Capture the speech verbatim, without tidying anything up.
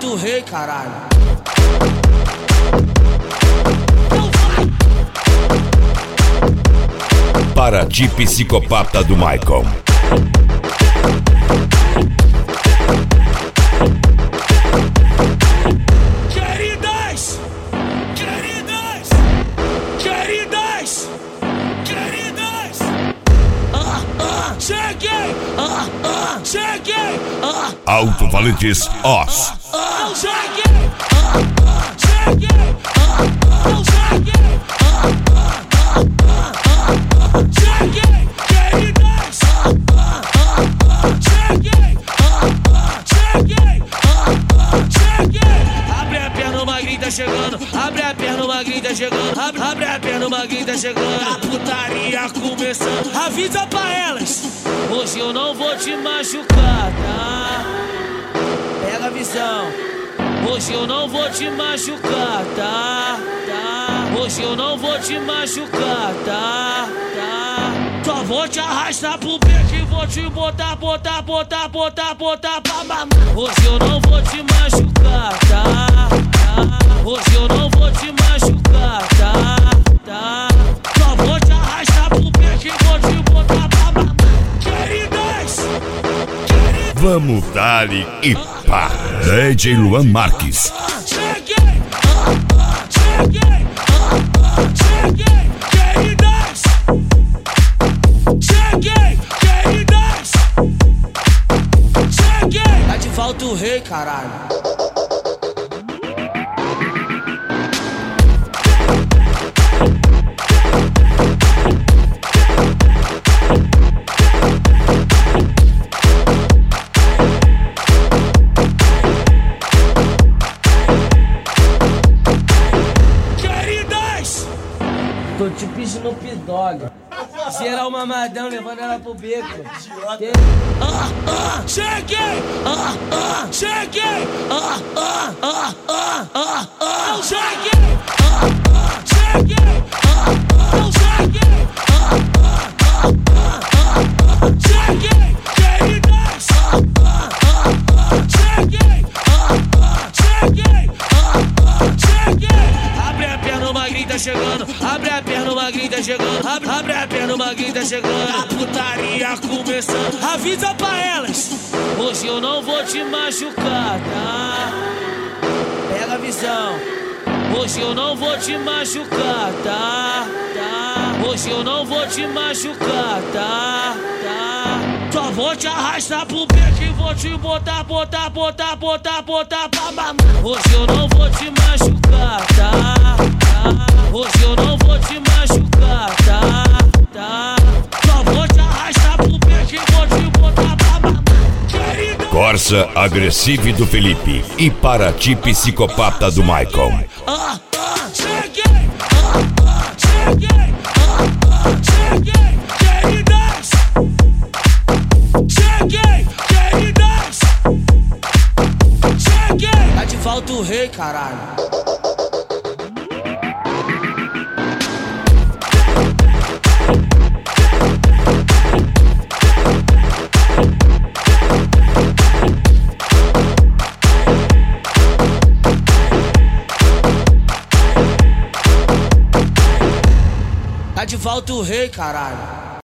falta o rei, caralho. Paraty Psicopata do Michael. Queridas, queridas, queridas, queridas. Ah, ah, cheguei, ah, ah, cheguei, ah. Alto Valentis Os. Ah, cheguei, ah, ah, cheguei, ah, ah, cheguei, ah, ah, ah, ah, cheguei, queridas, ah, ah, ah, cheguei, ah, ah, cheguei, ah, ah, cheguei. Abre a perna, o magrinho tá chegando. Abre a perna, o magrinho tá chegando. Abre, abre a perna, o magrinho tá chegando. A putaria começando. Avisa pra elas, hoje eu não vou te machucar, tá? Pega a visão. Hoje eu não vou te machucar, tá? Tá? Hoje eu não vou te machucar, tá? Tá? Só vou te arrastar pro beco e vou te botar, botar, botar, botar, botar pra mamar. Hoje eu não vou te machucar, tá? Tá? Hoje eu não vou te machucar, tá? Tá? Só vou te arrastar pro beco e vou te botar pra mamar. Queridas, queridas. Vamos dar-lhe e pá. D J Luan Marques. Cheguei, ah, ah, cheguei, ah, ah, cheguei, queridas. Cheguei, queridas. Cheguei. Tá de falta o rei, caralho. Tô tipo Snoop Dogg. Geral mamadão, levando ela pro beco. Tem... Ah, ah, cheguei! Ah, ah, cheguei! Ah, ah, ah, ah, ah, ah, cheguei! Ah, ah, cheguei! Ah, ah, cheguei! Ah, ah, ah, ah, ah, cheguei! Queridas! Ah, ah, ah, ah, cheguei! Ah, ah, cheguei! Ah, ah, cheguei! Abre a perna, o magrinho tá chegando. Abre a perna, o magrinho tá chegando. Abre, abre a perna, o magrinho tá chegando. A putaria começando. Avisa pra elas, hoje eu não vou te machucar, tá? Pega a visão. Hoje eu não vou te machucar, tá? Tá? Hoje eu não vou te machucar, tá? Tá? Só vou te arrastar pro beco e vou te botar, botar, botar, botar, botar pra mamar. Hoje eu não vou te machucar, tá? Tá? Hoje eu não vou te machucar, tá? Tá? Só vou te arrastar pro beco e vou te botar pra mamar. Querida. Corsa Agressive do Felipe e Paraty Psicopata do Michael. Ah, ah, cheguei! Ah, ah, cheguei! Ah, ah, cheguei! Queridas! Cheguei! Queridas! Cheguei! Tá de falta o rei, caralho. Tá de volta o rei, caralho.